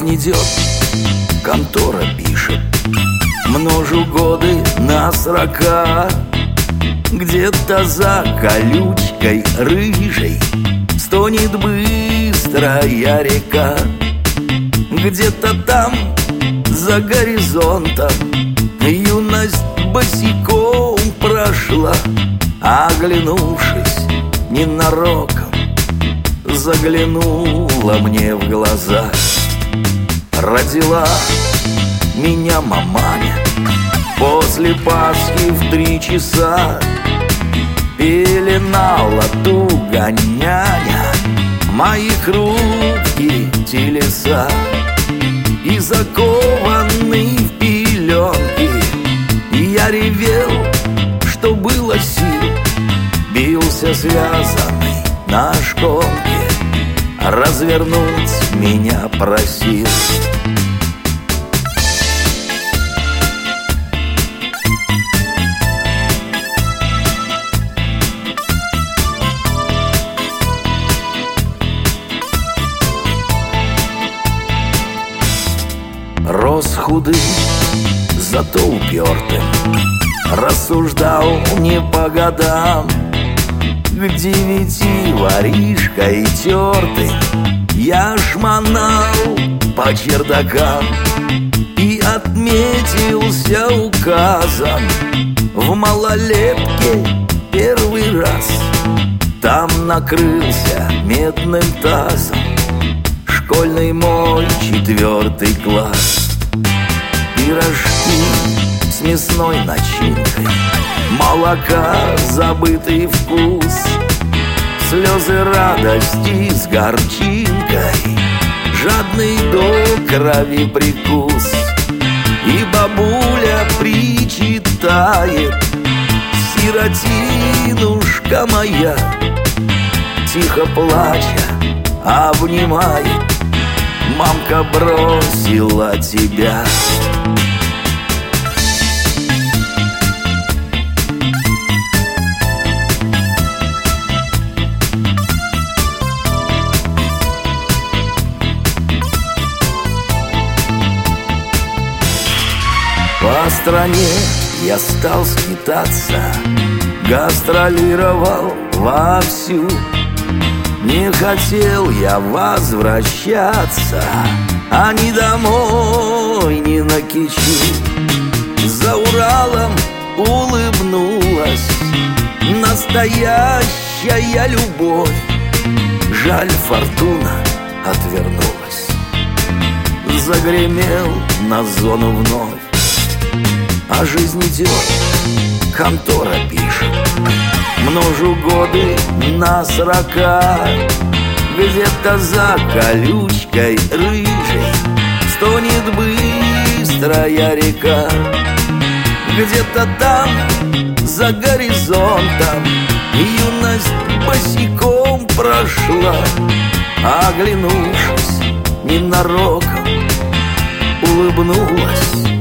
Жизнь идет, контора пишет, множу годы на срока. Где-то за колючкой рыжей стонет быстрая река. Где-то там, за горизонтом, юность босиком прошла. Оглянувшись ненароком, заглянула мне в глаза. Родила меня маманя после Пасхи в 3 часа. Пеленала туго няня мои хрупкие телеса. И закованный в пеленки я ревел, что было сил. Бился связанный на шконке, развернуть меня просил. Рос худым, зато упертым, рассуждал не по годам. К 9 воришкой тертым я шмонал по чердакам. И отметился указом в малолетке первый раз. Там накрылся медным тазом школьный мой 4 класс. Пирожки с мясной начинкой, молока забытый вкус, слезы радости с горчинкой, жадный до крови прикус. И бабуля причитает, сиротинушка моя, тихо плача обнимает: мамка бросила тебя. По стране я стал скитаться, гастролировал вовсю. Не хотел я возвращаться, а ни домой, ни на Кичу. За Уралом улыбнулась настоящая любовь. Жаль, фортуна отвернулась. Загремел на зону вновь. А жизнь идет, контора пишет, множу годы на срока. Где-то за колючкой рыжей стонет быстрая река. Где-то там, за горизонтом, юность босиком прошла. Оглянувшись ненароком, улыбнулась